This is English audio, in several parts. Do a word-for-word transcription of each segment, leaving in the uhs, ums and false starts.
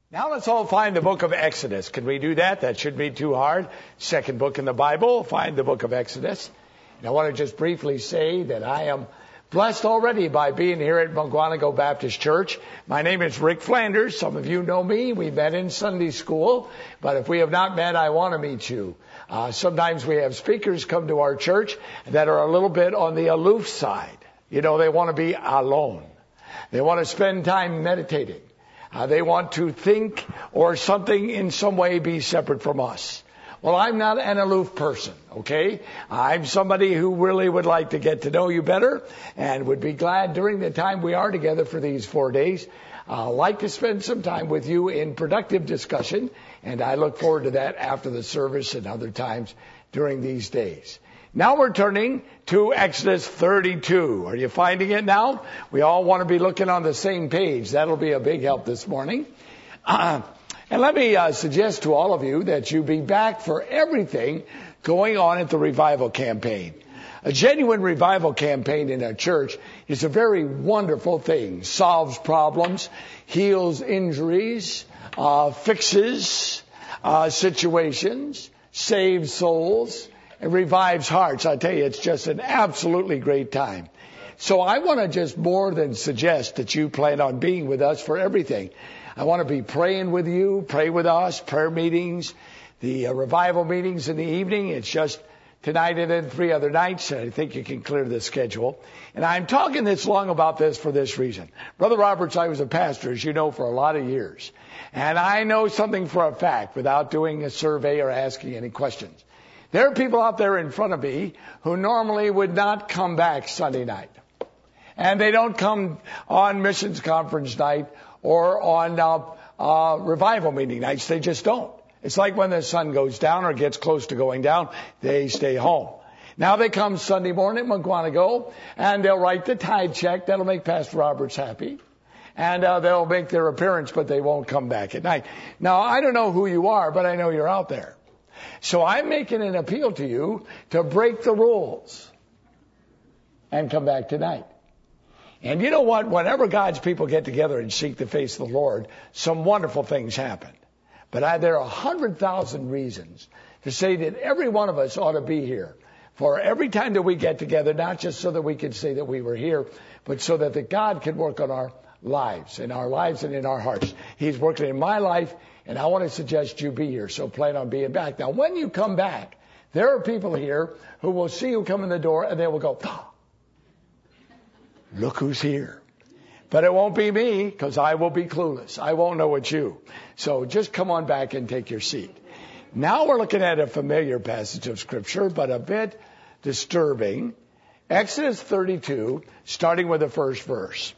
Now let's all find the book of Exodus. Can we do that? That shouldn't be too hard. Second book in the Bible, find the book of Exodus. And I want to just briefly say that I am blessed already by being here at Mukwonago Baptist Church. My name is Rick Flanders. Some of you know me. We met in Sunday school. But if we have not met, I want to meet you. Uh, sometimes we have speakers come to our church that are a little bit on the aloof side. You know, they want to be alone. They want to spend time meditating. Uh, they want to think or something in some way be separate from us. Well, I'm not an aloof person, okay? I'm somebody who really would like to get to know you better and would be glad during the time we are together for these four days. I'd uh, like to spend some time with you in productive discussion, and I look forward to that after the service and other times during these days. Now we're turning to Exodus thirty-two. Are you finding it now? We all want to be looking on the same page. That'll be a big help this morning. Uh, and let me uh, suggest to all of you that you be back for everything going on at the revival campaign. A genuine revival campaign in a church is a very wonderful thing. Solves problems, heals injuries, uh, fixes uh, situations, saves souls. It revives hearts. I tell you, it's just an absolutely great time. So I want to just more than suggest that you plan on being with us for everything. I want to be praying with you, pray with us, prayer meetings, the uh, revival meetings in the evening. It's just tonight and then three other nights. I think you can clear the schedule. And I'm talking this long about this for this reason. Brother Roberts, I was a pastor, as you know, for a lot of years. And I know something for a fact without doing a survey or asking any questions. There are people out there in front of me who normally would not come back Sunday night. And they don't come on missions conference night or on uh, uh, revival meeting nights. They just don't. It's like when the sun goes down or gets close to going down, they stay home. Now they come Sunday morning at Mukwonago, and they'll write the tithe check. That'll make Pastor Roberts happy. And uh, they'll make their appearance, but they won't come back at night. Now, I don't know who you are, but I know you're out there. So I'm making an appeal to you to break the rules and come back tonight. And you know what? Whenever God's people get together and seek the face of the Lord, some wonderful things happen. But I, there are a hundred thousand reasons to say that every one of us ought to be here for every time that we get together, not just so that we can say that we were here, but so that the God can work on our lives, in our lives and in our hearts. He's working in my life, and I want to suggest you be here, so plan on being back. Now, when you come back, there are people here who will see you come in the door, and they will go, oh, look who's here. But it won't be me, because I will be clueless. I won't know it's you. So just come on back and take your seat. Now we're looking at a familiar passage of Scripture, but a bit disturbing. Exodus thirty-two, starting with the first verse.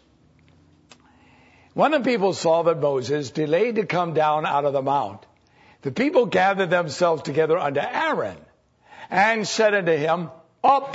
When the people saw that Moses delayed to come down out of the mount, the people gathered themselves together unto Aaron and said unto him, Up,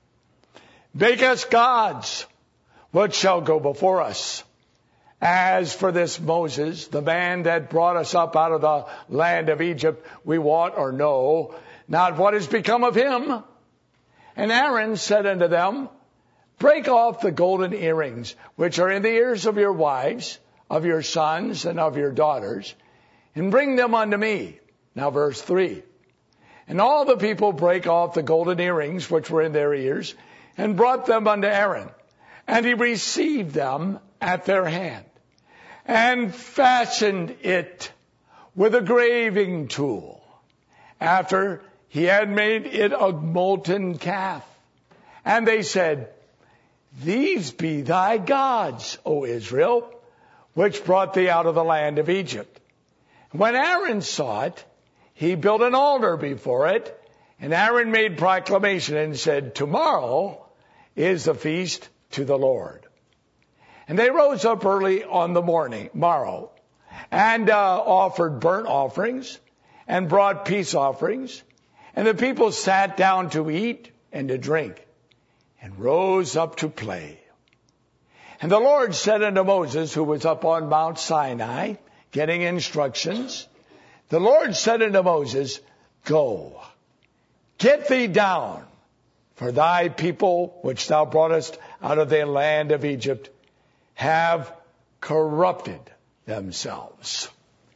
make us gods, which shall go before us. As for this Moses, the man that brought us up out of the land of Egypt, we wot or know not what has become of him. And Aaron said unto them, Break off the golden earrings, which are in the ears of your wives, of your sons, and of your daughters, and bring them unto me. Now verse three. And all the people brake off the golden earrings, which were in their ears, and brought them unto Aaron. And he received them at their hand, and fashioned it with a graving tool, after he had made it a molten calf. And they said, These be thy gods, O Israel, which brought thee out of the land of Egypt. When Aaron saw it, he built an altar before it, and Aaron made proclamation and said, Tomorrow is the feast to the Lord. And they rose up early on the morning, morrow, and uh, offered burnt offerings, and brought peace offerings, and the people sat down to eat and to drink, and rose up to play. And the Lord said unto Moses, who was up on Mount Sinai, getting instructions, the Lord said unto Moses, Go, get thee down, for thy people, which thou broughtest out of the land of Egypt, have corrupted themselves.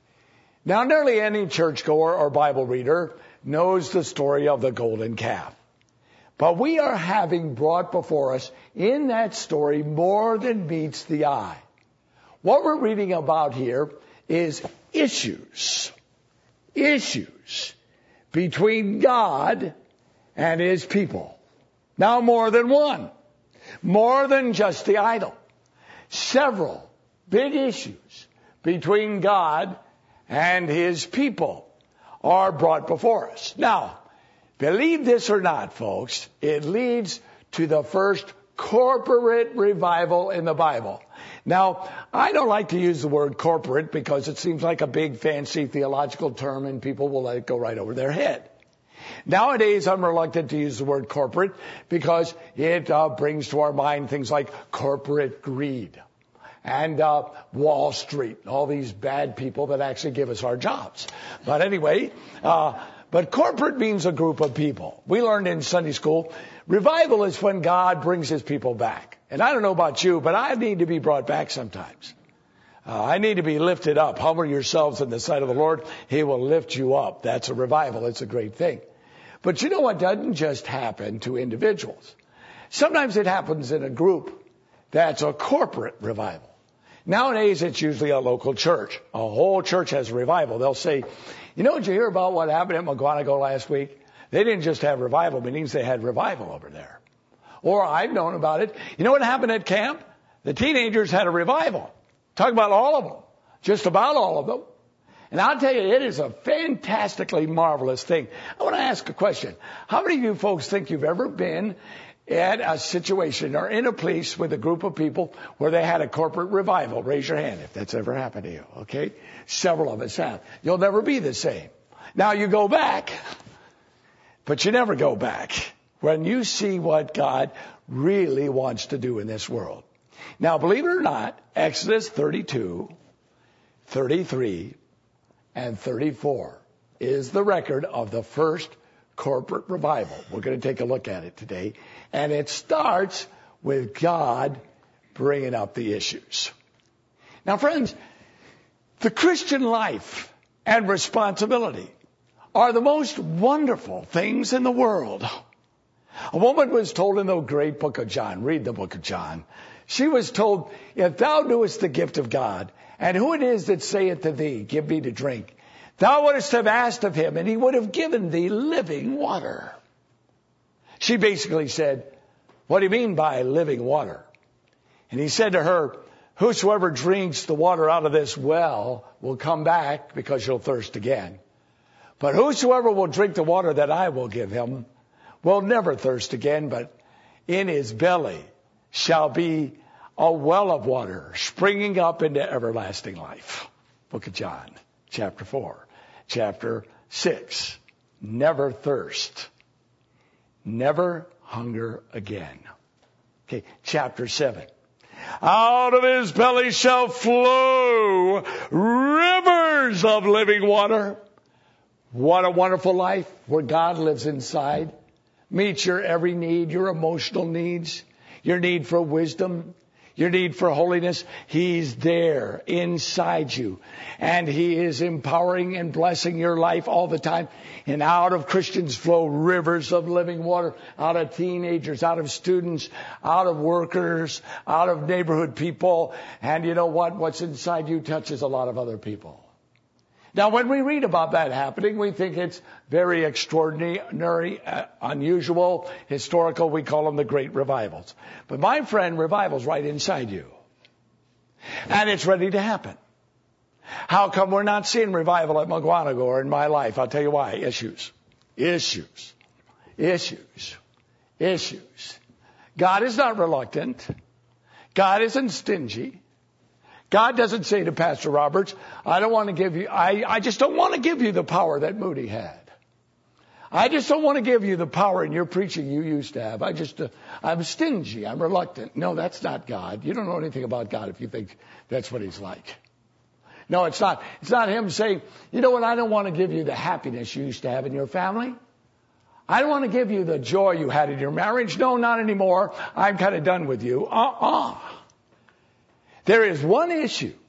Now, nearly any churchgoer or Bible reader knows the story of the golden calf. But we are having brought before us in that story more than meets the eye. What we're reading about here is issues, issues between God and his people. Now more than one, more than just the idol. Several big issues between God and his people are brought before us. Now, believe this or not, folks, it leads to the first corporate revival in the Bible. Now, I don't like to use the word corporate because it seems like a big fancy theological term and people will let it go right over their head. Nowadays, I'm reluctant to use the word corporate because it uh, brings to our mind things like corporate greed and uh, Wall Street, all these bad people that actually give us our jobs. But anyway, uh, but corporate means a group of people. We learned in Sunday school, revival is when God brings his people back. And I don't know about you, but I need to be brought back sometimes. Uh, I need to be lifted up. Humble yourselves in the sight of the Lord. He will lift you up. That's a revival. It's a great thing. But you know what doesn't just happen to individuals? Sometimes it happens in a group. That's a corporate revival. Nowadays, it's usually a local church. A whole church has a revival. They'll say, you know, did you hear about what happened at McGuanago last week? They didn't just have revival meetings, they had revival over there. Or I've known about it. You know what happened at camp? The teenagers had a revival. Talk about all of them. Just about all of them. And I'll tell you, it is a fantastically marvelous thing. I want to ask a question. How many of you folks think you've ever been at a situation or in a place with a group of people where they had a corporate revival? Raise your hand if that's ever happened to you, okay? Several of us have. You'll never be the same. Now you go back, but you never go back when you see what God really wants to do in this world. Now, believe it or not, Exodus thirty-two, thirty-three, and thirty-four is the record of the first corporate revival. We're going to take a look at it today. And it starts with God bringing up the issues. Now, friends, the Christian life and responsibility are the most wonderful things in the world. A woman was told in the great book of John, read the book of John, she was told, if thou knewest the gift of God, and who it is that saith to thee, give me to drink, thou wouldst have asked of him, and he would have given thee living water. She basically said, what do you mean by living water? And he said to her, whosoever drinks the water out of this well will come back because you'll thirst again. But whosoever will drink the water that I will give him will never thirst again, but in his belly shall be a well of water springing up into everlasting life. Book of John, chapter four, chapter six. Never thirst. Never hunger again. Okay, chapter seven. Out of his belly shall flow rivers of living water. What a wonderful life where God lives inside. Meets your every need, your emotional needs, your need for wisdom, your need for holiness. He's there inside you. And he is empowering and blessing your life all the time. And out of Christians flow rivers of living water. Out of teenagers, out of students, out of workers, out of neighborhood people. And you know what? What's inside you touches a lot of other people. Now, when we read about that happening, we think it's very extraordinary, uh, unusual, historical. We call them the great revivals. But my friend, revival's right inside you. And it's ready to happen. How come we're not seeing revival at McGuanago or in my life? I'll tell you why. Issues. Issues. Issues. Issues. God is not reluctant. God isn't stingy. God doesn't say to Pastor Roberts, I don't want to give you, I, I just don't want to give you the power that Moody had. I just don't want to give you the power in your preaching you used to have. I just, uh, I'm stingy. I'm reluctant. No, that's not God. You don't know anything about God if you think that's what he's like. No, it's not. It's not him saying, you know what, I don't want to give you the happiness you used to have in your family. I don't want to give you the joy you had in your marriage. No, not anymore. I'm kind of done with you. Uh-uh. There is one issue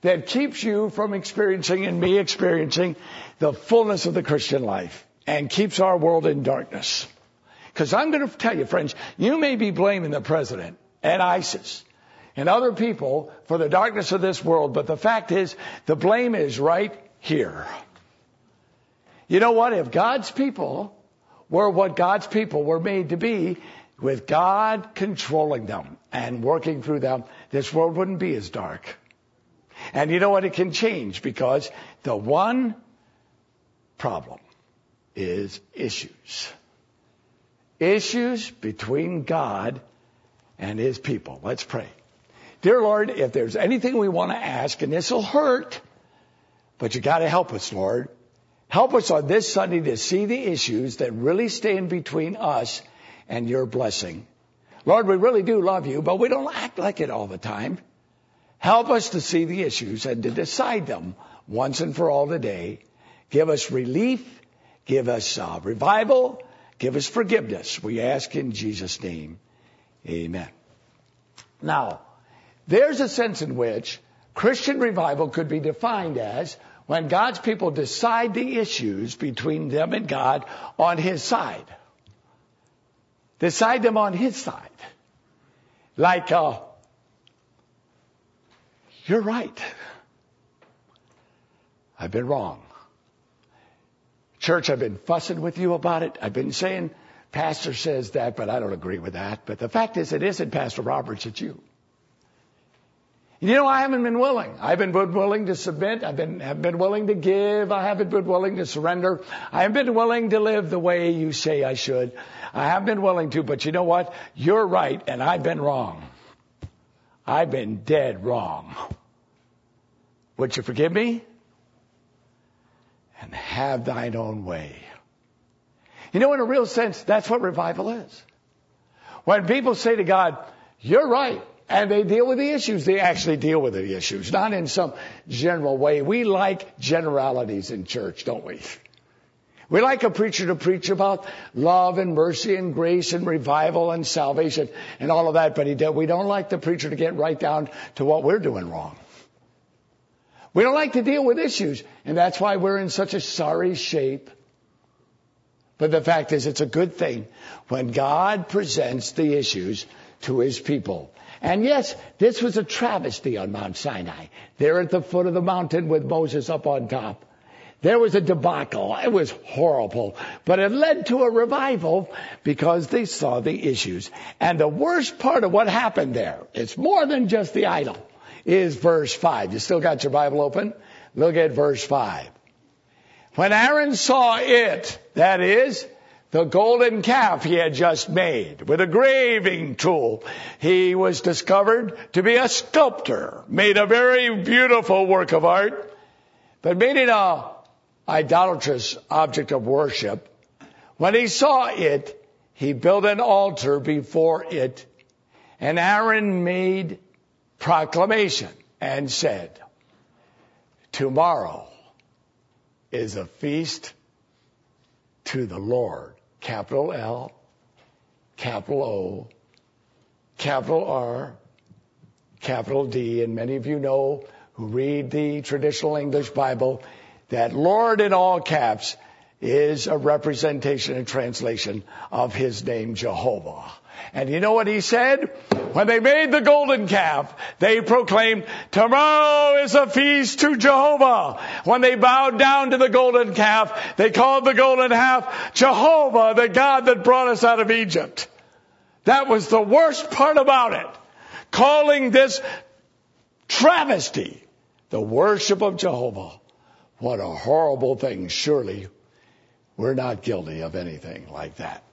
that keeps you from experiencing and me experiencing the fullness of the Christian life and keeps our world in darkness. Because I'm going to tell you, friends, you may be blaming the president and ISIS and other people for the darkness of this world, but the fact is the blame is right here. You know what? If God's people were what God's people were made to be, with God controlling them and working through them, this world wouldn't be as dark. And you know what? It can change, because the one problem is issues. Issues between God and his people. Let's pray. Dear Lord, if there's anything we want to ask, and this will hurt, but you got to help us, Lord. Help us on this Sunday to see the issues that really stand between us and your blessing. Lord, we really do love you, but we don't act like it all the time. Help us to see the issues and to decide them once and for all today. Give us relief. Give us uh, revival. Give us forgiveness. We ask in Jesus' name. Amen. Now, there's a sense in which Christian revival could be defined as when God's people decide the issues between them and God on his side. Decide them on his side. Like, uh, you're right. I've been wrong. Church, I've been fussing with you about it. I've been saying, Pastor says that, but I don't agree with that. But the fact is, it isn't Pastor Roberts, it's you. You know, I haven't been willing. I've been willing to submit. I've been, have been willing to give. I haven't been willing to surrender. I have been willing to live the way you say I should. I have been willing to, but you know what? You're right, and I've been wrong. I've been dead wrong. Would you forgive me? And have thine own way. You know, in a real sense, that's what revival is. When people say to God, you're right, and they deal with the issues, they actually deal with the issues, not in some general way. We like generalities in church, don't we? We like a preacher to preach about love and mercy and grace and revival and salvation and all of that, but he we don't like the preacher to get right down to what we're doing wrong. We don't like to deal with issues, and that's why we're in such a sorry shape. But the fact is, it's a good thing when God presents the issues to his people. And yes, this was a travesty on Mount Sinai. There at the foot of the mountain with Moses up on top. There was a debacle. It was horrible. But it led to a revival because they saw the issues. And the worst part of what happened there, it's more than just the idol, is verse five. You still got your Bible open? Look at verse five. When Aaron saw it, that is, the golden calf he had just made with a graving tool, he was discovered to be a sculptor, made a very beautiful work of art, but made it a idolatrous object of worship. When he saw it, he built an altar before it, and Aaron made proclamation and said, tomorrow is a feast to the Lord. Capital L, capital O, capital R, capital D. And many of you know who read the traditional English Bible that Lord in all caps is a representation and translation of his name Jehovah. And you know what he said? When they made the golden calf, they proclaimed, tomorrow is a feast to Jehovah. When they bowed down to the golden calf, they called the golden calf Jehovah, the God that brought us out of Egypt. That was the worst part about it. Calling this travesty the worship of Jehovah. What a horrible thing. Surely we're not guilty of anything like that.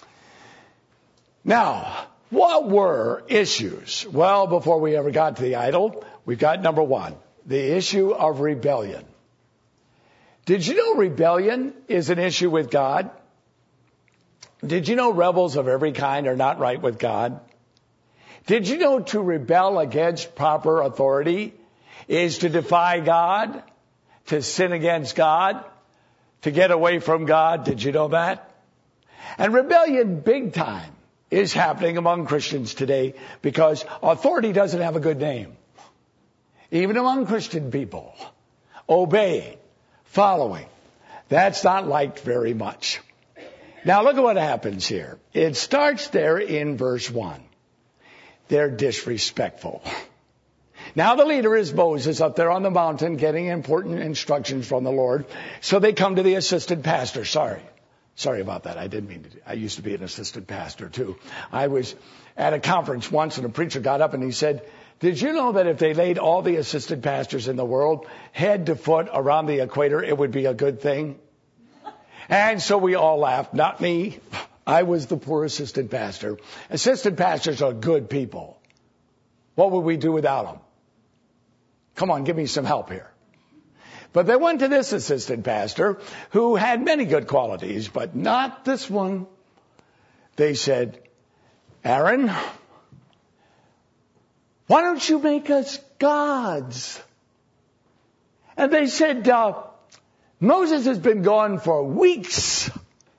Now, what were issues? Well, before we ever got to the idol, we've got number one, the issue of rebellion. Did you know rebellion is an issue with God? Did you know rebels of every kind are not right with God? Did you know to rebel against proper authority is to defy God, to sin against God, to get away from God? Did you know that? And rebellion, big time, is happening among Christians today because authority doesn't have a good name. even among Christian people, obeying, following. That's not liked very much. Now look at what happens here. It starts there in verse one. They're disrespectful. Now the leader is Moses up there on the mountain getting important instructions from the Lord. So they come to the assistant pastor. Sorry. Sorry about that. I didn't mean to. I used to be an assistant pastor too. I was at a conference once and a preacher got up and he said, did you know that if they laid all the assistant pastors in the world head to foot around the equator, it would be a good thing? And so we all laughed. Not me. I was the poor assistant pastor. Assistant pastors are good people. What would we do without them? Come on, give me some help here. But they went to this assistant pastor who had many good qualities, but not this one. They said, Aaron, why don't you make us gods? And they said, uh, Moses has been gone for weeks.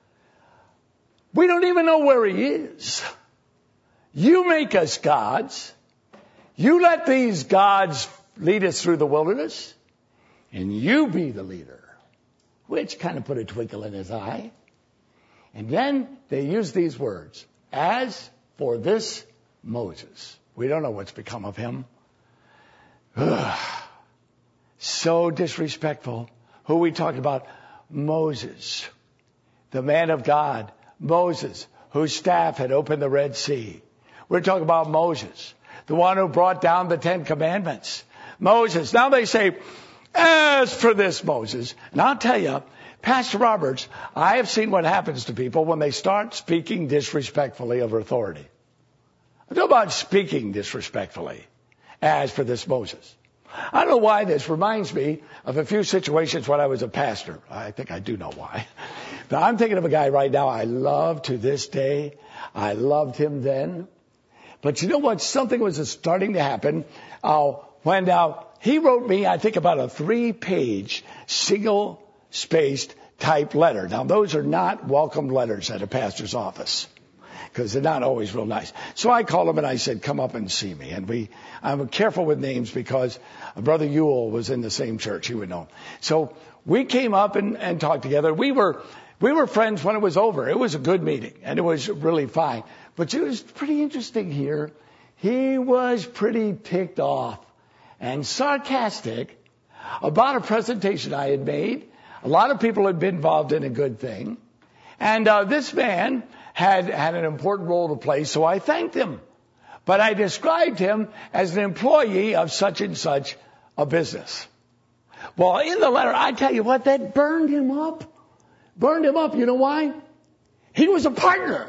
We don't even know where he is. You make us gods. You let these gods lead us through the wilderness, and you be the leader. Which kind of put a twinkle in his eye. And then they use these words. As for this Moses. We don't know what's become of him. Ugh. So disrespectful. Who are we talking about? Moses. The man of God. Moses, whose staff had opened the Red Sea. We're talking about Moses. The one who brought down the Ten Commandments. Moses. Now they say, as for this Moses. And I'll tell you, Pastor Roberts, I have seen what happens to people when they start speaking disrespectfully of authority. I know about speaking disrespectfully. As for this Moses. I don't know why this reminds me of a few situations when I was a pastor. I think I do know why. But I'm thinking of a guy right now I love to this day. I loved him then. But you know what? Something was starting to happen. Uh, when uh, he wrote me, I think, about a three-page, single-spaced type letter. Now, those are not welcome letters at a pastor's office, because they're not always real nice. So I called him and I said, come up and see me. And we, I'm careful with names because Brother Ewell was in the same church. He would know. So we came up and, and talked together. We were, we were friends when it was over. It was a good meeting and it was really fine. But it was pretty interesting here. He was pretty ticked off and sarcastic about a presentation I had made. A lot of people had been involved in a good thing. And uh, this man had had an important role to play, so I thanked him. But I described him as an employee of such and such a business. Well, in the letter, I tell you what, that burned him up. Burned him up. You know why? He was a partner.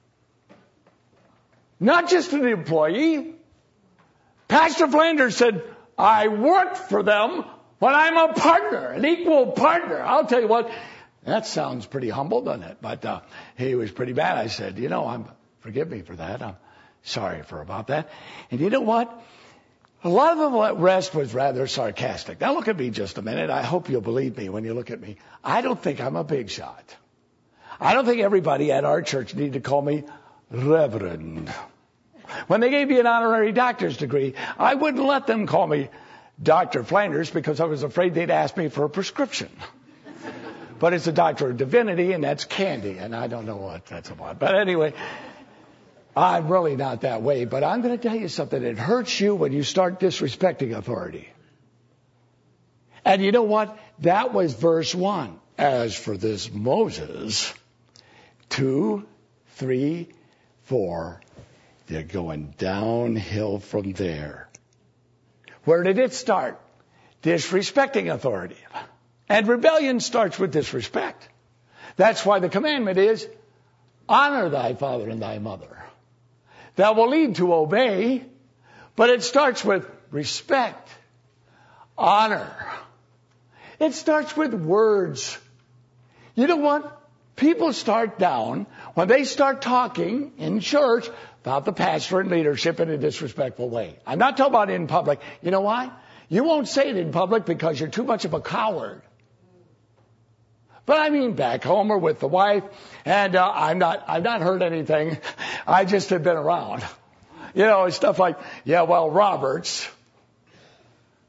Not just an employee. Pastor Flanders said, I worked for them when I'm a partner, an equal partner. I'll tell you what, that sounds pretty humble, doesn't it? But uh, he was pretty bad. I said, you know, I'm forgive me for that. I'm sorry for about that. And you know what? A lot of the rest was rather sarcastic. Now look at me just a minute. I hope you'll believe me when you look at me. I don't think I'm a big shot. I don't think everybody at our church need to call me Reverend. When they gave me an honorary doctor's degree, I wouldn't let them call me Doctor Flanders because I was afraid they'd ask me for a prescription. But it's a doctor of divinity, and that's candy, and I don't know what that's about. But anyway, I'm really not that way. But I'm going to tell you something. It hurts you when you start disrespecting authority. And you know what? That was verse one. As for this Moses, two, three, four, they're going downhill from there. Where did it start? Disrespecting authority. And rebellion starts with disrespect. That's why the commandment is, honor thy father and thy mother. That will lead to obey, but it starts with respect, honor. It starts with words. You know what? People start down when they start talking in church about the pastor and leadership in a disrespectful way. I'm not talking about in public. You know why? You won't say it in public because you're too much of a coward. But I mean back home or with the wife, and uh, I'm not, I've not heard anything. I just have been around. You know, stuff like, yeah, well, Roberts,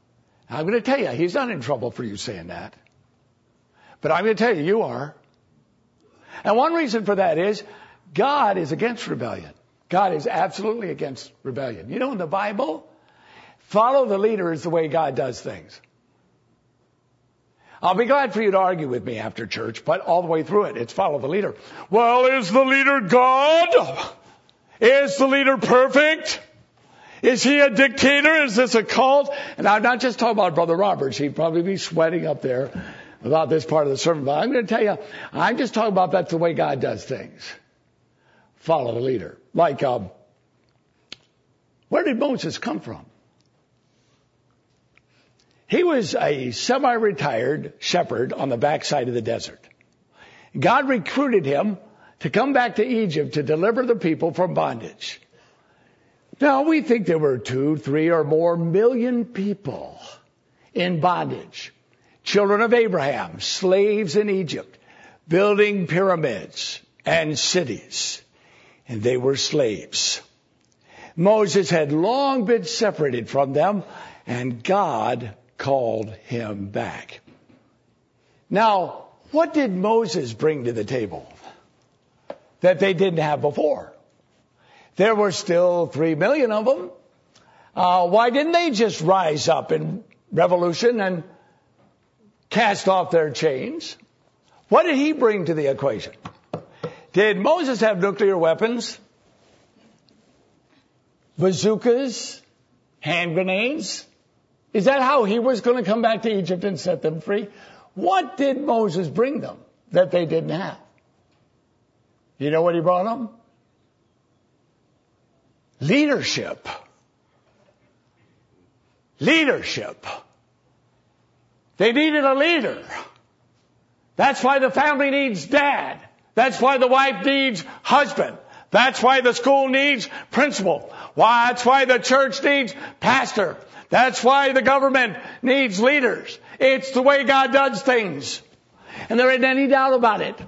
I'm going to tell you, he's not in trouble for you saying that. But I'm going to tell you, you are. And one reason for that is God is against rebellion. God is absolutely against rebellion. You know, in the Bible, follow the leader is the way God does things. I'll be glad for you to argue with me after church, but all the way through it, it's follow the leader. Well, is the leader God? Is the leader perfect? Is he a dictator? Is this a cult? And I'm not just talking about Brother Roberts. He'd probably be sweating up there about this part of the sermon. But I'm going to tell you, I'm just talking about that's the way God does things. Follow the leader. Like, um, where did Moses come from? He was a semi-retired shepherd on the backside of the desert. God recruited him to come back to Egypt to deliver the people from bondage. Now, we think there were two, three, or more million people in bondage. Children of Abraham, slaves in Egypt, building pyramids and cities. And they were slaves. Moses had long been separated from them, and God called him back. Now, what did Moses bring to the table that they didn't have before? There were still three million of them. Uh, why didn't they just rise up in revolution and cast off their chains? What did he bring to the equation? Did Moses have nuclear weapons? Bazookas? Hand grenades? Is that how he was going to come back to Egypt and set them free? What did Moses bring them that they didn't have? You know what he brought them? Leadership. Leadership. They needed a leader. That's why the family needs dad. That's why the wife needs husband. That's why the school needs principal. Why? That's why the church needs pastor. That's why the government needs leaders. It's the way God does things. And there isn't any doubt about it.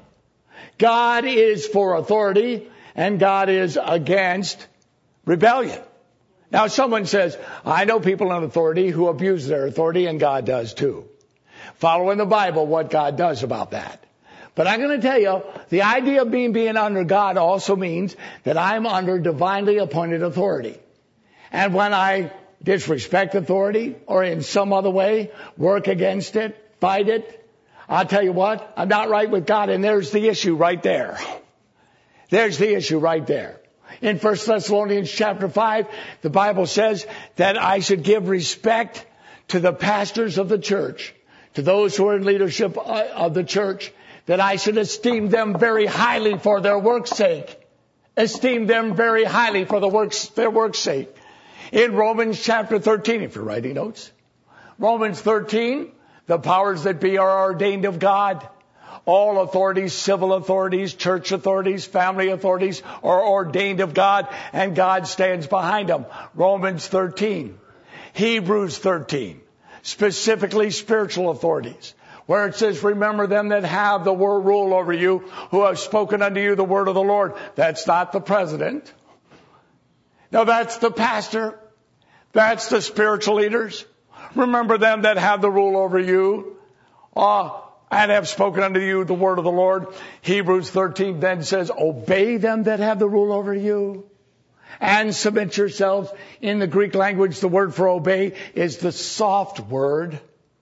God is for authority and God is against rebellion. Now someone says, I know people in authority who abuse their authority, and God does too. Follow in the Bible what God does about that. But I'm going to tell you, the idea of being, being under God also means that I'm under divinely appointed authority. And when I disrespect authority or in some other way work against it, fight it, I'll tell you what, I'm not right with God, and there's the issue right there. There's the issue right there. In First Thessalonians chapter five, the Bible says that I should give respect to the pastors of the church, to those who are in leadership of the church, that I should esteem them very highly for their work's sake. Esteem them very highly for the works, their work's sake. In Romans chapter thirteen, if you're writing notes, Romans thirteen, the powers that be are ordained of God. All authorities, civil authorities, church authorities, family authorities are ordained of God, and God stands behind them. Romans thirteen. Hebrews thirteen. Specifically spiritual authorities, where it says, remember them that have the word rule over you, who have spoken unto you the word of the Lord. That's not the president. No, that's the pastor. That's the spiritual leaders. Remember them that have the rule over you, uh, and have spoken unto you the word of the Lord. Hebrews thirteen then says, obey them that have the rule over you, and submit yourselves. In the Greek language, the word for obey is the soft word.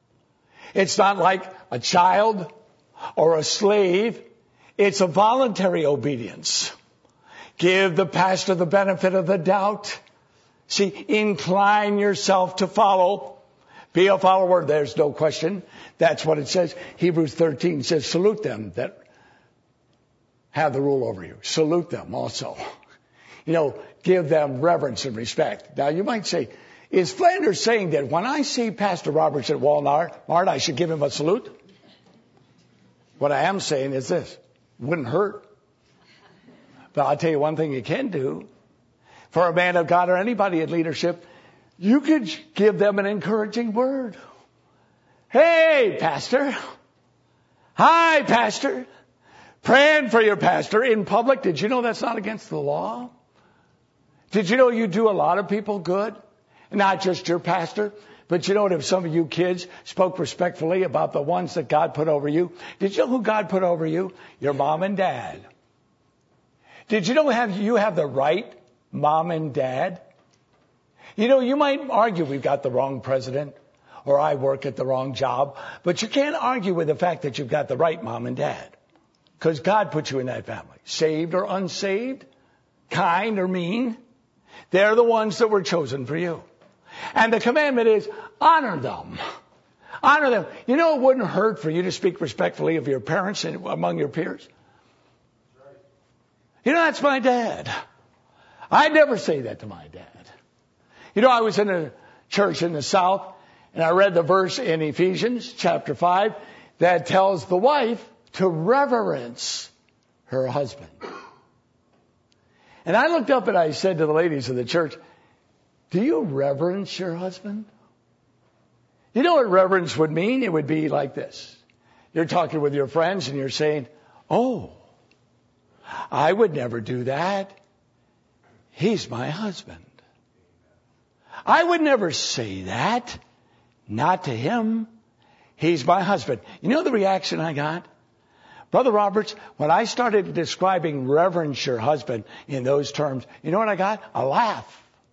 It's not like a child or a slave. It's a voluntary obedience. Give the pastor the benefit of the doubt. See, incline yourself to follow. Be a follower. There's no question. That's what it says. Hebrews thirteen says, salute them that have the rule over you. Salute them also. You know, give them reverence and respect. Now, you might say, is Flanders saying that when I see Pastor Roberts at Walmart, I should give him a salute? What I am saying is this. Wouldn't hurt. But I'll tell you one thing you can do. For a man of God or anybody in leadership, you could give them an encouraging word. Hey, Pastor. Hi, Pastor. Praying for your pastor in public. Did you know that's not against the law? Did you know you do a lot of people good? Not just your pastor. But you know what, if some of you kids spoke respectfully about the ones that God put over you, did you know who God put over you? Your mom and dad. Did you know have you have the right mom and dad? You know, you might argue we've got the wrong president, or I work at the wrong job, but you can't argue with the fact that you've got the right mom and dad. Because God put you in that family. Saved or unsaved, kind or mean, they're the ones that were chosen for you. And the commandment is, honor them. Honor them. You know, it wouldn't hurt for you to speak respectfully of your parents and among your peers. You know, that's my dad. I'd never say that to my dad. You know, I was in a church in the South, and I read the verse in Ephesians chapter five that tells the wife to reverence her husband. And I looked up and I said to the ladies of the church, do you reverence your husband? You know what reverence would mean? It would be like this. You're talking with your friends and you're saying, oh, I would never do that. He's my husband. I would never say that. Not to him. He's my husband. You know the reaction I got? Brother Roberts, when I started describing reverence your husband in those terms, you know what I got? A laugh.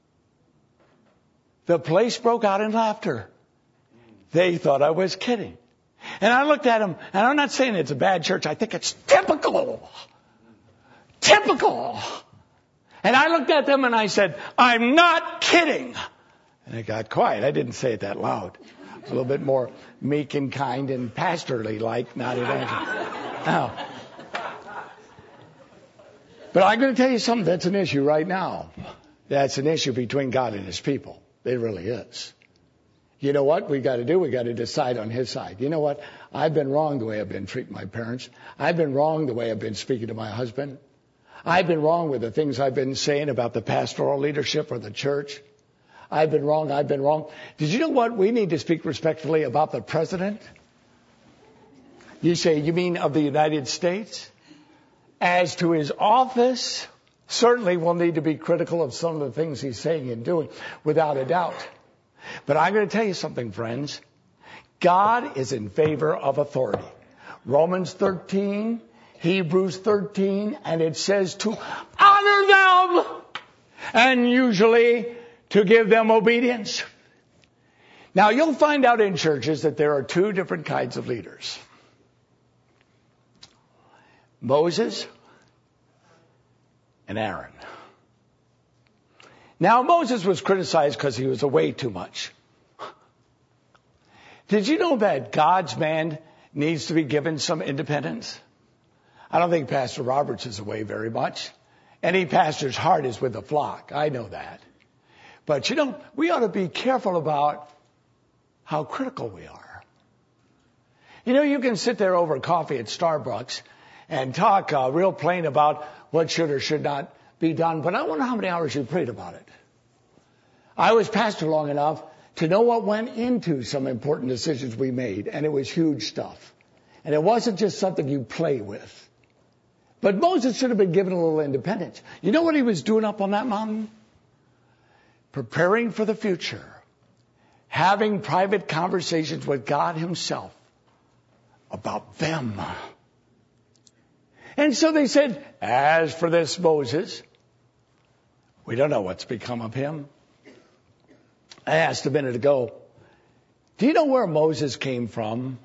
The place broke out in laughter. They thought I was kidding. And I looked at them, and I'm not saying it's a bad church. I think it's typical. Typical. And I looked at them and I said, I'm not kidding. And it got quiet. I didn't say it that loud. It was a little bit more meek and kind and pastorly like, not evangelical. Now, but I'm going to tell you something that's an issue right now. That's an issue between God and his people. It really is. You know what we got to do? We got to decide on his side. You know what? I've been wrong the way I've been treating my parents. I've been wrong the way I've been speaking to my husband. I've been wrong with the things I've been saying about the pastoral leadership or the church. I've been wrong. I've been wrong. Did you know what? We need to speak respectfully about the president. You say, you mean of the United States? As to his office, certainly we'll need to be critical of some of the things he's saying and doing, without a doubt. But I'm going to tell you something, friends. God is in favor of authority. Romans thirteen, Hebrews thirteen, and it says to honor them, and usually to give them obedience. Now, you'll find out in churches that there are two different kinds of leaders. Moses and Aaron. Now, Moses was criticized because he was away too much. Did you know that God's man needs to be given some independence? I don't think Pastor Roberts is away very much. Any pastor's heart is with the flock. I know that. But, you know, we ought to be careful about how critical we are. You know, you can sit there over coffee at Starbucks and talk uh, real plain about what should or should not be done. But I wonder how many hours you prayed about it. I was pastor long enough to know what went into some important decisions we made. And it was huge stuff. And it wasn't just something you play with. But Moses should have been given a little independence. You know what he was doing up on that mountain? Preparing for the future. Having private conversations with God himself about them. And so they said, as for this Moses, we don't know what's become of him. I asked a minute ago, do you know where Moses came from?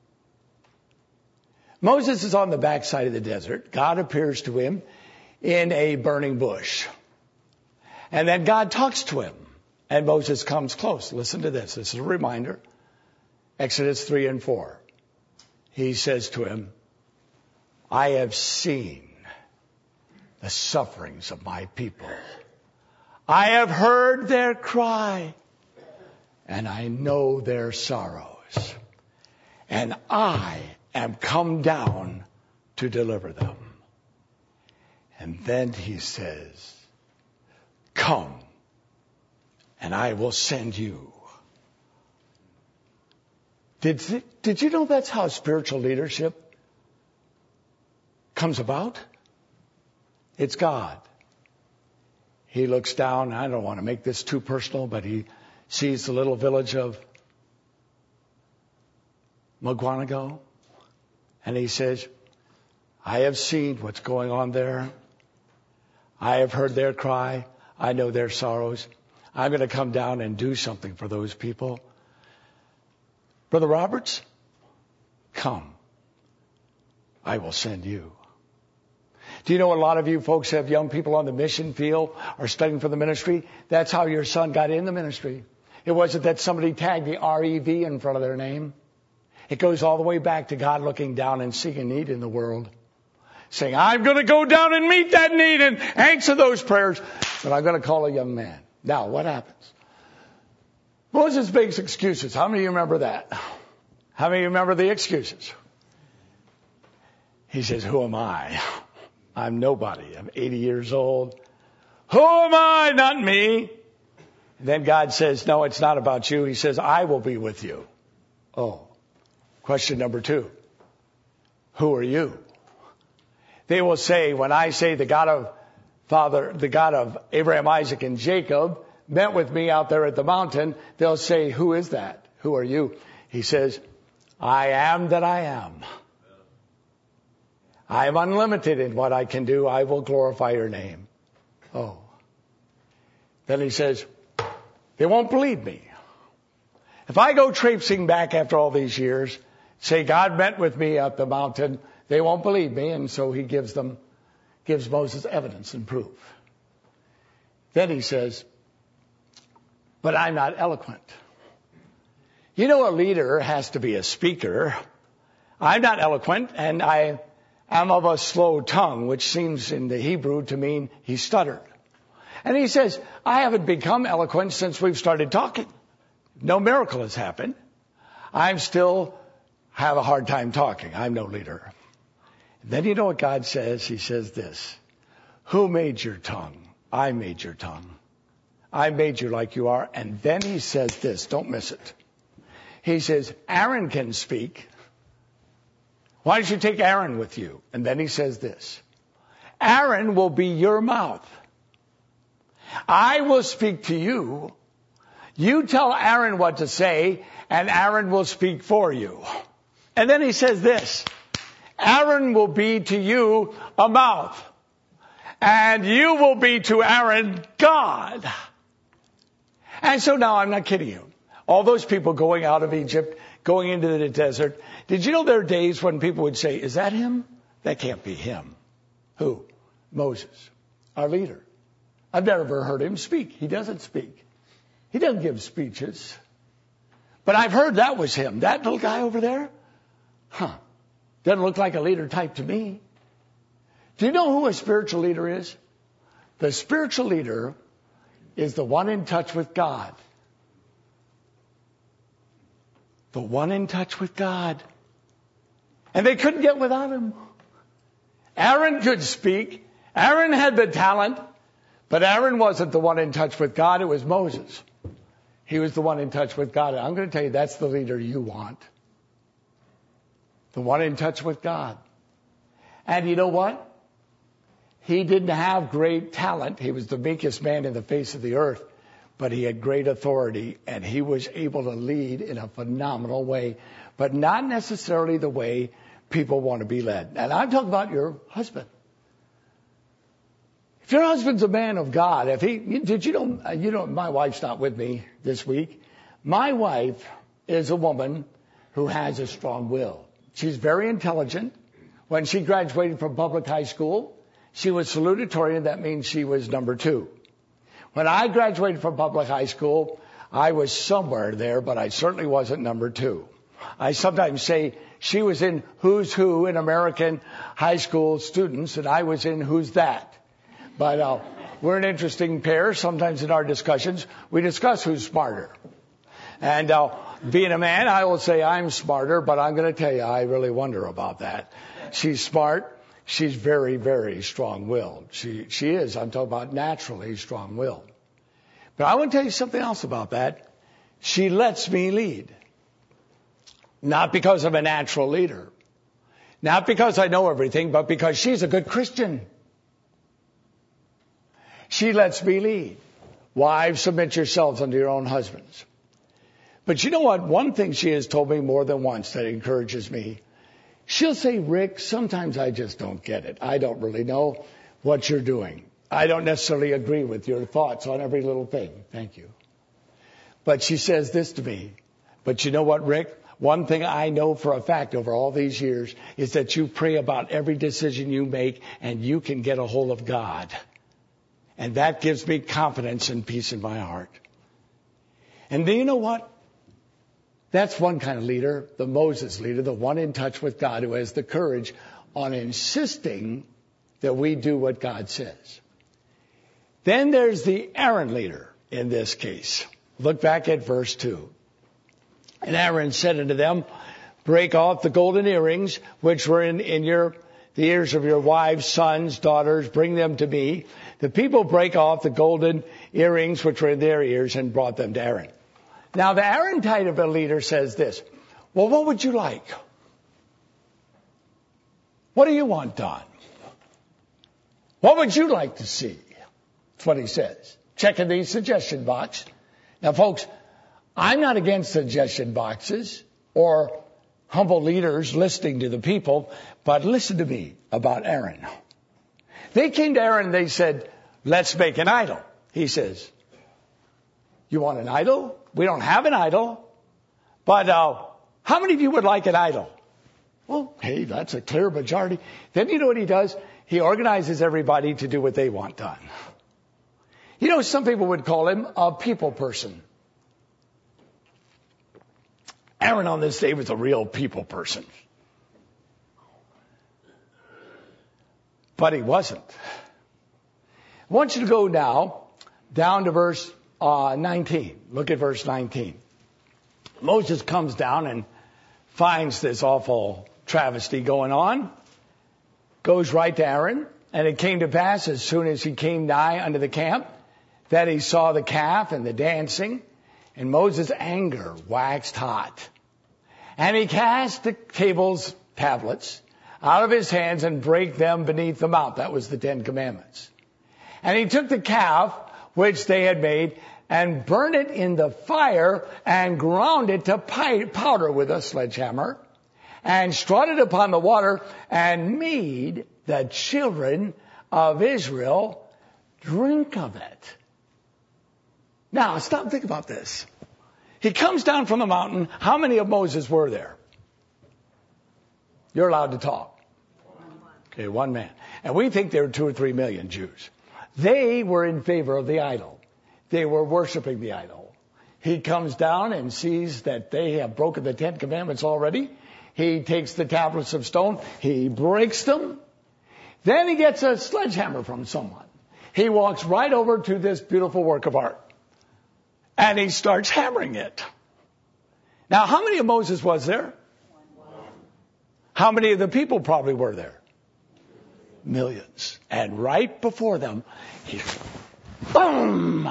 Moses is on the backside of the desert. God appears to him in a burning bush. And then God talks to him. And Moses comes close. Listen to this. This is a reminder. Exodus three and four. He says to him, I have seen the sufferings of my people. I have heard their cry, and I know their sorrows. And I am come down to deliver them. And then he says, come, and I will send you. Did, did you know that's how spiritual leadership comes about? It's God. He looks down. I don't want to make this too personal, but he sees the little village of Mugwanago, and he says, I have seen what's going on there. I have heard their cry. I know their sorrows. I'm going to come down and do something for those people. Brother Roberts, come. I will send you. Do you know a lot of you folks have young people on the mission field or studying for the ministry? That's how your son got in the ministry. It wasn't that somebody tagged the R E V in front of their name. It goes all the way back to God looking down and seeing a need in the world. Saying, I'm going to go down and meet that need and answer those prayers. But I'm going to call a young man. Now, what happens? Moses makes excuses. How many of you remember that? How many of you remember the excuses? He says, who am I? I'm nobody. I'm eighty years old. Who am I? Not me. And then God says, no, it's not about you. He says, I will be with you. Oh. Question number two. Who are you? They will say, when I say the God of Father, the God of Abraham, Isaac, and Jacob met with me out there at the mountain, they'll say, who is that? Who are you? He says, I am that I am. I am unlimited in what I can do. I will glorify your name. Oh. Then he says, they won't believe me. If I go traipsing back after all these years, say God met with me at the mountain, they won't believe me. And so he gives them, gives Moses evidence and proof. Then he says, but I'm not eloquent. You know, a leader has to be a speaker. I'm not eloquent, and I am of a slow tongue, which seems in the Hebrew to mean he stuttered. And he says, I haven't become eloquent since we've started talking. No miracle has happened. I'm still have a hard time talking. I'm no leader. Then you know what God says? He says this, who made your tongue? I made your tongue. I made you like you are. And then he says this, don't miss it. He says, Aaron can speak. Why don't you take Aaron with you? And then he says this, Aaron will be your mouth. I will speak to you. You tell Aaron what to say, and Aaron will speak for you. And then he says this, Aaron will be to you a mouth, and you will be to Aaron God. And so now I'm not kidding you. All those people going out of Egypt, going into the desert, did you know there are days when people would say, is that him? That can't be him. Who? Moses, our leader. I've never heard him speak. He doesn't speak. He doesn't give speeches. But I've heard that was him. That little guy over there? Huh. Doesn't look like a leader type to me. Do you know who a spiritual leader is? The spiritual leader is the one in touch with God. The one in touch with God. And they couldn't get without him. Aaron could speak. Aaron had the talent. But Aaron wasn't the one in touch with God. It was Moses. He was the one in touch with God. And I'm going to tell you, that's the leader you want. The one in touch with God. And you know what? He didn't have great talent. He was the meekest man in the face of the earth. But he had great authority, and he was able to lead in a phenomenal way, but not necessarily the way people want to be led. And I'm talking about your husband. If your husband's a man of God, if he, did you know, you know, my wife's not with me this week. My wife is a woman who has a strong will. She's very intelligent. When she graduated from public high school, she was salutatorian. That means she was number two. When I graduated from public high school, I was somewhere there, but I certainly wasn't number two. I sometimes say she was in Who's Who in American high school students, and I was in Who's That. But uh, we're an interesting pair. Sometimes in our discussions, we discuss who's smarter. And uh, being a man, I will say I'm smarter, but I'm going to tell you, I really wonder about that. She's smart. She's very, very strong-willed. She she is. I'm talking about naturally strong-willed. But I want to tell you something else about that. She lets me lead. Not because I'm a natural leader. Not because I know everything, but because she's a good Christian. She lets me lead. Wives, submit yourselves unto your own husbands. But you know what? One thing she has told me more than once that encourages me. She'll say, Rick, sometimes I just don't get it. I don't really know what you're doing. I don't necessarily agree with your thoughts on every little thing. Thank you. But she says this to me. But you know what, Rick? One thing I know for a fact over all these years is that you pray about every decision you make and you can get a hold of God. And that gives me confidence and peace in my heart. And do you know what? That's one kind of leader, the Moses leader, the one in touch with God who has the courage on insisting that we do what God says. Then there's the Aaron leader in this case. Look back at verse two. And Aaron said unto them, break off the golden earrings which were in, in your the ears of your wives, sons, daughters, bring them to me. The people break off the golden earrings which were in their ears and brought them to Aaron. Now the Aaron type of a leader says this, well, what would you like? What do you want done? What would you like to see? That's what he says. Check in the suggestion box. Now folks, I'm not against suggestion boxes or humble leaders listening to the people, but listen to me about Aaron. They came to Aaron and they said, let's make an idol. He says, you want an idol? We don't have an idol. But uh, how many of you would like an idol? Well, hey, that's a clear majority. Then you know what he does? He organizes everybody to do what they want done. You know, some people would call him a people person. Aaron on this day was a real people person. But he wasn't. I want you to go now down to verse uh, nineteen. Look at verse nineteen. Moses comes down and finds this awful travesty going on. Goes right to Aaron. And it came to pass as soon as he came nigh unto the camp that he saw the calf and the dancing. And Moses' anger waxed hot. And he cast the table's tablets out of his hands and brake them beneath the mount. That was the Ten Commandments. And he took the calf which they had made and burned it in the fire and ground it to powder with a sledgehammer and strewed it upon the water and made the children of Israel drink of it. Now, stop and think about this. He comes down from the mountain. How many of Moses were there? You're allowed to talk. Okay, one man. And we think there were two or three million Jews. They were in favor of the idol. They were worshiping the idol. He comes down and sees that they have broken the Ten Commandments already. He takes the tablets of stone. He breaks them. Then he gets a sledgehammer from someone. He walks right over to this beautiful work of art. And he starts hammering it. Now, how many of Moses was there? How many of the people probably were there? Millions. And right before them, he, boom,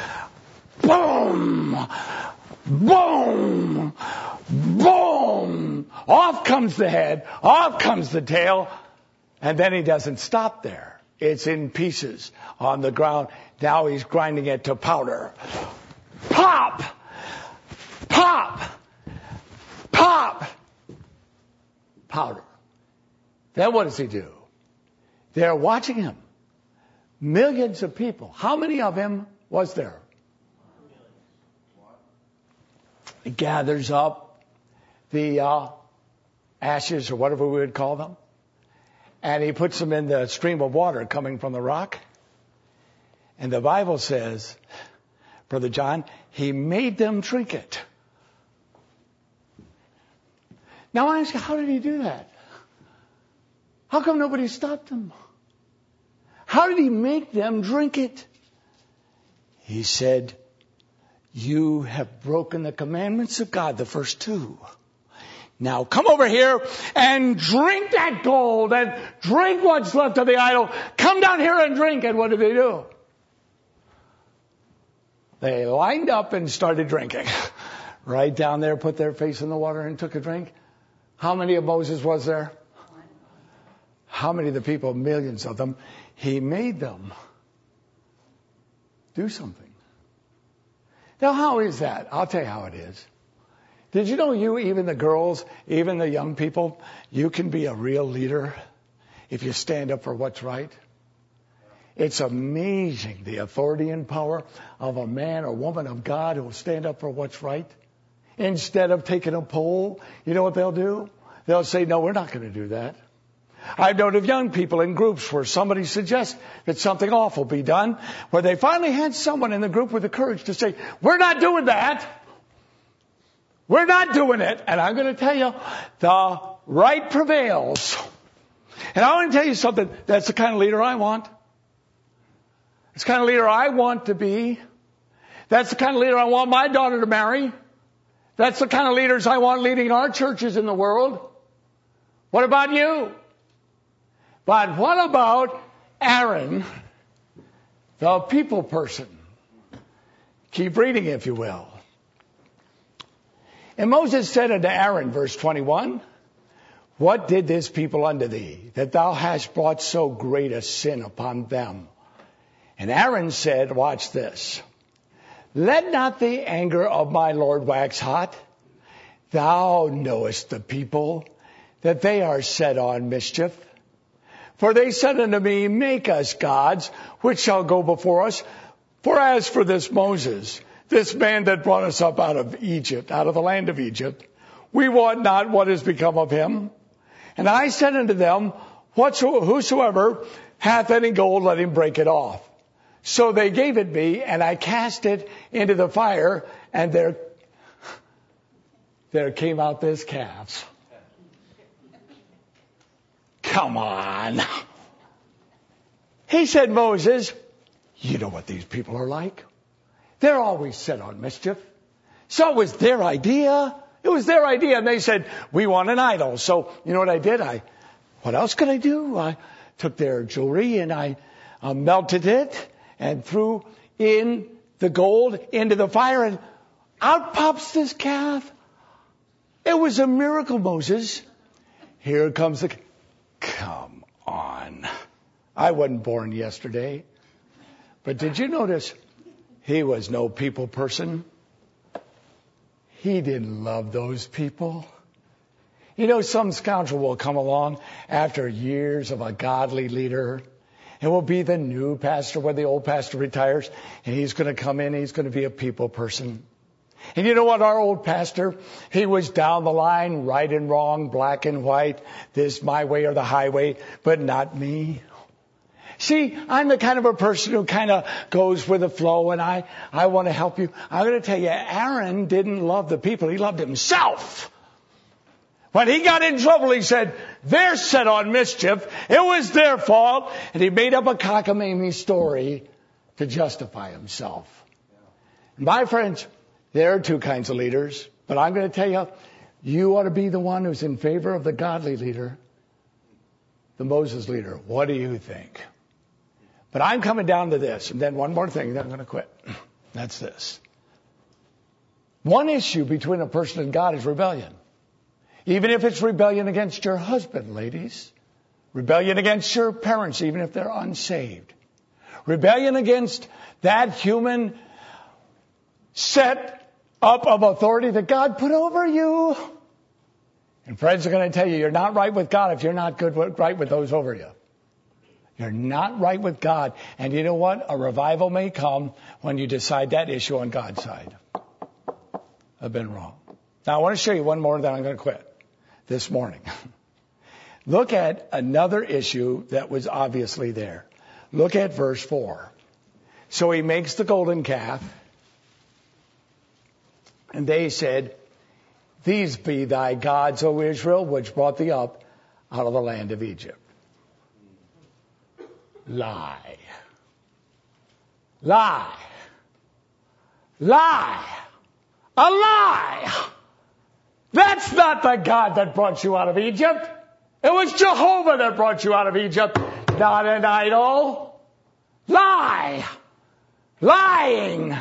boom, boom, boom. Off comes the head, off comes the tail, and then he doesn't stop there. It's in pieces on the ground. Now he's grinding it to powder. Pop! Pop! Pop! Powder. Then what does he do? They're watching him. Millions of people. How many of him was there? He gathers up the uh, ashes or whatever we would call them. And he puts them in the stream of water coming from the rock. And the Bible says, Brother John, he made them drink it. Now I ask you, how did he do that? How come nobody stopped him? How did he make them drink it? He said, you have broken the commandments of God, the first two. Now come over here and drink that gold and drink what's left of the idol. Come down here and drink. And what did they do? They lined up and started drinking. Right down there, put their face in the water and took a drink. How many of Moses was there? How many of the people, millions of them, he made them do something. Now, how is that? I'll tell you how it is. Did you know you, even the girls, even the young people, you can be a real leader if you stand up for what's right? It's amazing the authority and power of a man or woman of God who will stand up for what's right. Instead of taking a poll, you know what they'll do? They'll say, no, we're not going to do that. I've known of young people in groups where somebody suggests that something awful be done, where they finally had someone in the group with the courage to say, we're not doing that. We're not doing it. And I'm going to tell you, the right prevails. And I want to tell you something. That's the kind of leader I want. It's the kind of leader I want to be. That's the kind of leader I want my daughter to marry. That's the kind of leaders I want leading our churches in the world. What about you? But what about Aaron, the people person? Keep reading, if you will. And Moses said unto Aaron, verse twenty-one, what did this people unto thee, that thou hast brought so great a sin upon them? And Aaron said, watch this, let not the anger of my Lord wax hot. Thou knowest the people, that they are set on mischief. For they said unto me, make us gods, which shall go before us. For as for this Moses, this man that brought us up out of Egypt, out of the land of Egypt, we want not what is become of him. And I said unto them, whosoever hath any gold, let him break it off. So they gave it me, and I cast it into the fire, and there, there came out this calf. Come on. He said, Moses, you know what these people are like. They're always set on mischief. So it was their idea. It was their idea. And they said, we want an idol. So you know what I did? I, what else could I do? I took their jewelry and I uh, melted it and threw in the gold into the fire, and out pops this calf. It was a miracle, Moses. Here comes the... Come on. I wasn't born yesterday. But did you notice he was no people person? He didn't love those people. You know, some scoundrel will come along after years of a godly leader. It will be the new pastor when the old pastor retires, and he's going to come in, he's going to be a people person. And you know what, our old pastor, he was down the line, right and wrong, black and white, this my way or the highway, but not me. See, I'm the kind of a person who kind of goes with the flow, and I, I want to help you. I'm going to tell you, Aaron didn't love the people, he loved himself. When he got in trouble, he said, they're set on mischief, it was their fault, and he made up a cockamamie story to justify himself. My friends, there are two kinds of leaders, but I'm going to tell you, you ought to be the one who's in favor of the godly leader, the Moses leader. What do you think? But I'm coming down to this, and then one more thing, then I'm going to quit. That's this. One issue between a person and God is rebellion. Even if it's rebellion against your husband, ladies. Rebellion against your parents, even if they're unsaved. Rebellion against that human set up of authority that God put over you. And friends are going to tell you, you're not right with God if you're not good with, right with those over you. You're not right with God. And you know what? A revival may come when you decide that issue on God's side. I've been wrong. Now I want to show you one more, then I'm going to quit this morning. Look at another issue that was obviously there. Look at verse four. So he makes the golden calf. And they said, these be thy gods, O Israel, which brought thee up out of the land of Egypt. Lie. Lie. Lie. A lie. That's not the God that brought you out of Egypt. It was Jehovah that brought you out of Egypt, not an idol. Lie. Lying.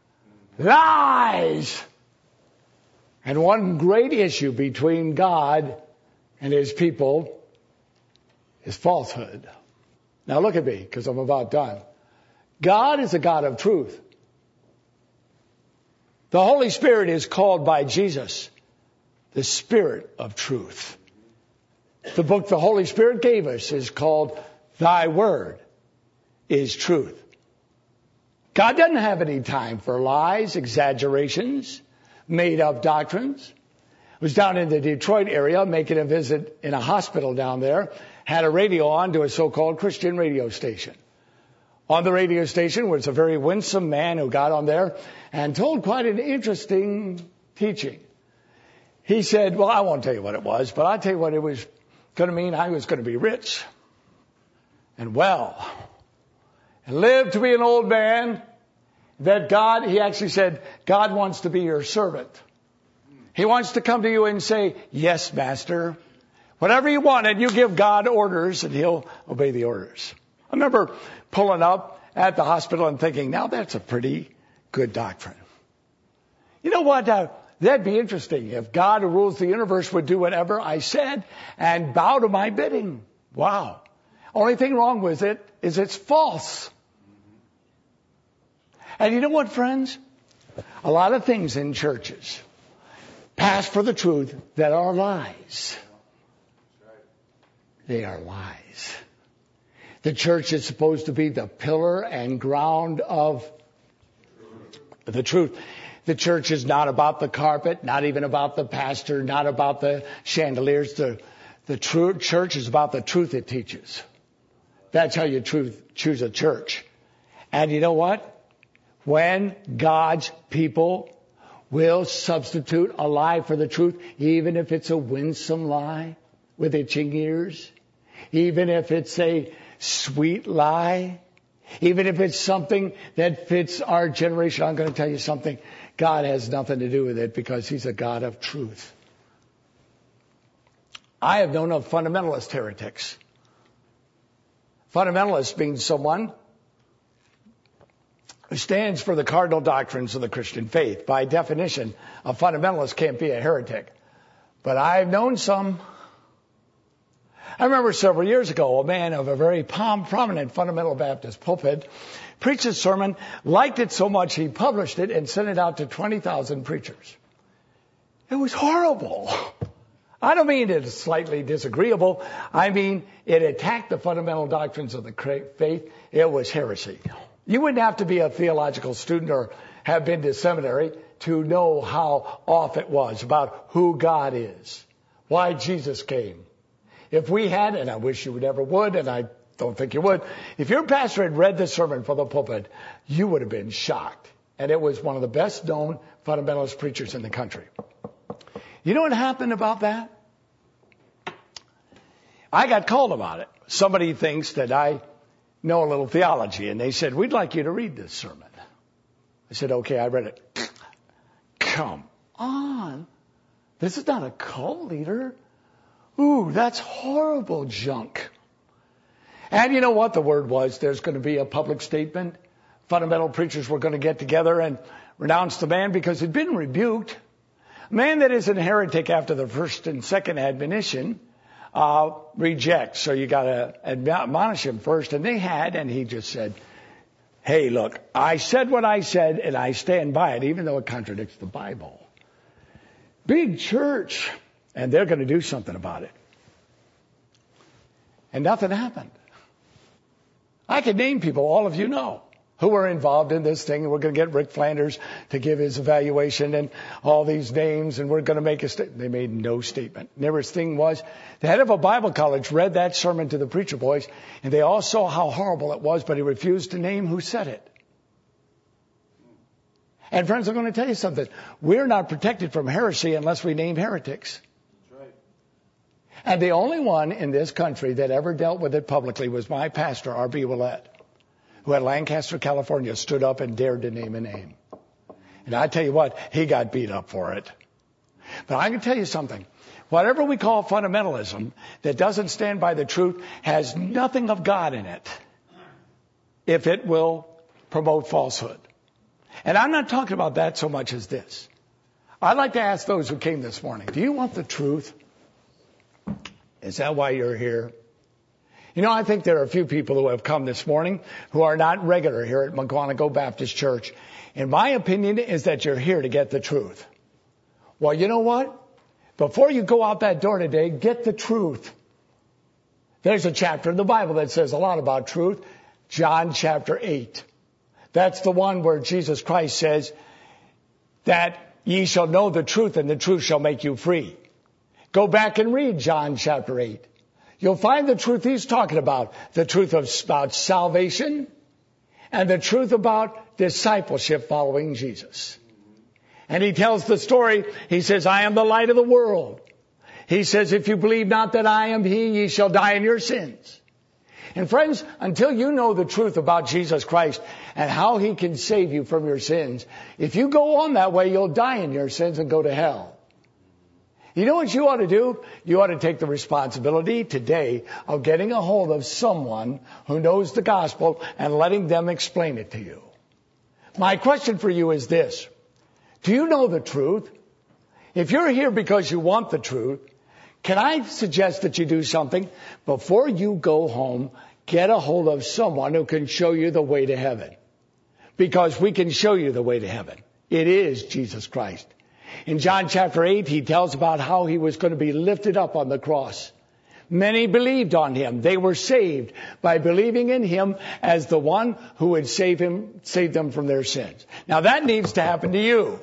Lies. And one great issue between God and his people is falsehood. Now look at me, because I'm about done. God is a God of truth. The Holy Spirit is called by Jesus the Spirit of truth. The book the Holy Spirit gave us is called Thy Word is Truth. God doesn't have any time for lies, exaggerations, made-up doctrines. I was down in the Detroit area making a visit in a hospital down there, had a radio on to a so-called Christian radio station. On the radio station was a very winsome man who got on there and told quite an interesting teaching. He said, well, I won't tell you what it was, but I'll tell you what it was going to mean. I was going to be rich and well and live to be an old man. That God, he actually said, God wants to be your servant. He wants to come to you and say, yes, master. Whatever you want, and you give God orders and he'll obey the orders. I remember pulling up at the hospital and thinking, now that's a pretty good doctrine. You know what? Uh, that'd be interesting if God who rules the universe would do whatever I said and bow to my bidding. Wow. Only thing wrong with it is it's false. And you know what, friends? A lot of things in churches pass for the truth that are lies. They are lies. The church is supposed to be the pillar and ground of the truth. The church is not about the carpet, not even about the pastor, not about the chandeliers. The, the true church is about the truth it teaches. That's how you truth, choose a church. And you know what? When God's people will substitute a lie for the truth, even if it's a winsome lie with itching ears, even if it's a sweet lie, even if it's something that fits our generation, I'm going to tell you something. God has nothing to do with it because he's a God of truth. I have known of fundamentalist heretics. Fundamentalist means someone who stands for the cardinal doctrines of the Christian faith. By definition, a fundamentalist can't be a heretic. But I've known some. I remember several years ago, a man of a very prominent fundamental Baptist pulpit preached a sermon, liked it so much he published it and sent it out to twenty thousand preachers. It was horrible. I don't mean it's slightly disagreeable. I mean it attacked the fundamental doctrines of the faith. It was heresy. You wouldn't have to be a theological student or have been to seminary to know how off it was about who God is, why Jesus came. If we had, and I wish you never would, and I don't think you would, if your pastor had read this sermon from the pulpit, you would have been shocked. And it was one of the best known fundamentalist preachers in the country. You know what happened about that? I got called about it. Somebody thinks that I know a little theology, and they said, we'd like you to read this sermon. I said, okay, I read it. Come on. This is not a cult leader. Ooh, that's horrible junk. And you know what the word was? There's going to be a public statement. Fundamental preachers were going to get together and renounce the man because he'd been rebuked. A man that is a heretic after the first and second admonition Uh, reject. So you got to admonish him first. And they had, and he just said, hey, look, I said what I said, and I stand by it, even though it contradicts the Bible. Big church. And they're going to do something about it. And nothing happened. I could name people, all of you know, who were involved in this thing. We're going to get Rick Flanders to give his evaluation and all these names, and we're going to make a statement. They made no statement. Nearest thing was the head of a Bible college read that sermon to the preacher boys, and they all saw how horrible it was, but he refused to name who said it. And friends, I'm going to tell you something. We're not protected from heresy unless we name heretics. That's right. And the only one in this country that ever dealt with it publicly was my pastor, R B Willett, who at Lancaster, California, stood up and dared to name a name. And I tell you what, he got beat up for it. But I can tell you something. Whatever we call fundamentalism that doesn't stand by the truth has nothing of God in it if it will promote falsehood. And I'm not talking about that so much as this. I'd like to ask those who came this morning, do you want the truth? Is that why you're here? You know, I think there are a few people who have come this morning who are not regular here at McGuanago Baptist Church. And my opinion is that you're here to get the truth. Well, you know what? Before you go out that door today, get the truth. There's a chapter in the Bible that says a lot about truth. John chapter eight. That's the one where Jesus Christ says that ye shall know the truth and the truth shall make you free. Go back and read John chapter eight. You'll find the truth he's talking about. The truth of, about salvation and the truth about discipleship following Jesus. And he tells the story. He says, I am the light of the world. He says, if you believe not that I am he, ye shall die in your sins. And friends, until you know the truth about Jesus Christ and how he can save you from your sins, if you go on that way, you'll die in your sins and go to hell. You know what you ought to do? You ought to take the responsibility today of getting a hold of someone who knows the gospel and letting them explain it to you. My question for you is this. Do you know the truth? If you're here because you want the truth, can I suggest that you do something? Before you go home, get a hold of someone who can show you the way to heaven. Because we can show you the way to heaven. It is Jesus Christ. In John chapter eight, he tells about how he was going to be lifted up on the cross. Many believed on him. They were saved by believing in him as the one who would save him, save them from their sins. Now that needs to happen to you.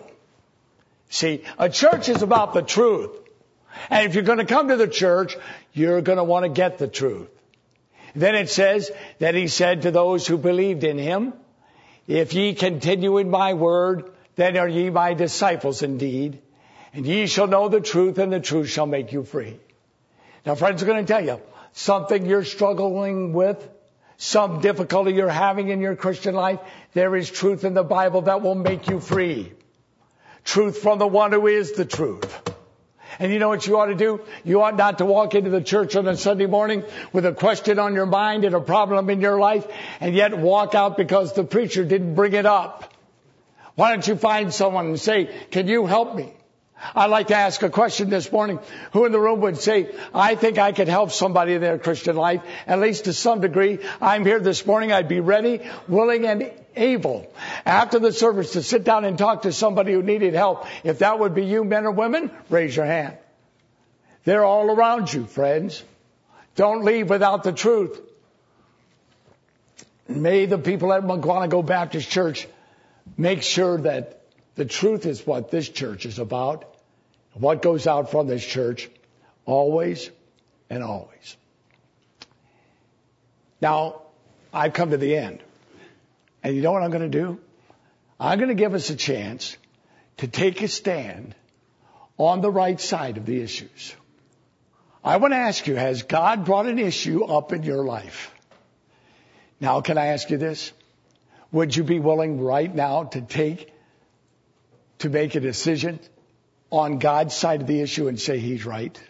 See, a church is about the truth. And if you're going to come to the church, you're going to want to get the truth. Then it says that he said to those who believed in him, if ye continue in my word, then are ye my disciples indeed, and ye shall know the truth, and the truth shall make you free. Now, friends, I'm going to tell you, something you're struggling with, some difficulty you're having in your Christian life, there is truth in the Bible that will make you free. Truth from the one who is the truth. And you know what you ought to do? You ought not to walk into the church on a Sunday morning with a question on your mind and a problem in your life, and yet walk out because the preacher didn't bring it up. Why don't you find someone and say, can you help me? I'd like to ask a question this morning. Who in the room would say, I think I could help somebody in their Christian life, at least to some degree. I'm here this morning. I'd be ready, willing, and able after the service to sit down and talk to somebody who needed help. If that would be you, men or women, raise your hand. They're all around you, friends. Don't leave without the truth. May the people at McGuanago Baptist Church make sure that the truth is what this church is about. What goes out from this church, always and always. Now, I've come to the end. And you know what I'm going to do? I'm going to give us a chance to take a stand on the right side of the issues. I want to ask you, has God brought an issue up in your life? Now, can I ask you this? Would you be willing right now to take, to make a decision on God's side of the issue and say he's right?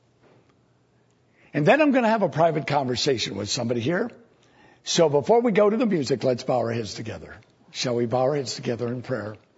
And then I'm going to have a private conversation with somebody here. So before we go to the music, let's bow our heads together. Shall we bow our heads together in prayer?